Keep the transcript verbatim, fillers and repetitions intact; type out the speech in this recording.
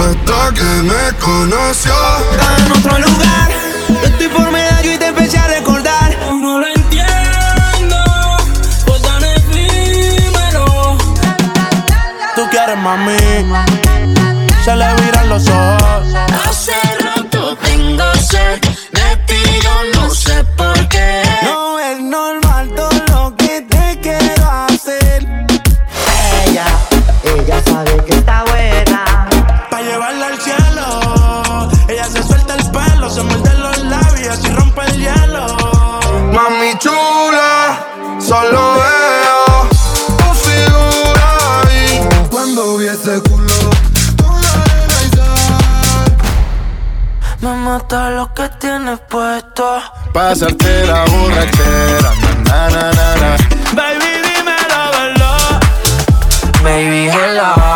hasta que me conoció. Estaba en otro lugar, yo estoy por medio y te empecé a recordar. No lo entiendo, pues tan efímero. Tú quieres, mami, se le viran los ojos. Hace rato tengo sed de ti, yo no sé por qué. No es normal todo lo que te quiero hacer. Ella, ella sabe que está buena. Pa' llevarla al cielo. Ella se suelta el pelo, se muerde los labios y rompe el hielo. Mami chula, solo veo tu figura ahí. Cuando vi ese culo, me mata lo que tienes puesto. pasarte la borrachera, na na na na na. Baby, dime la verdad. Baby, hello.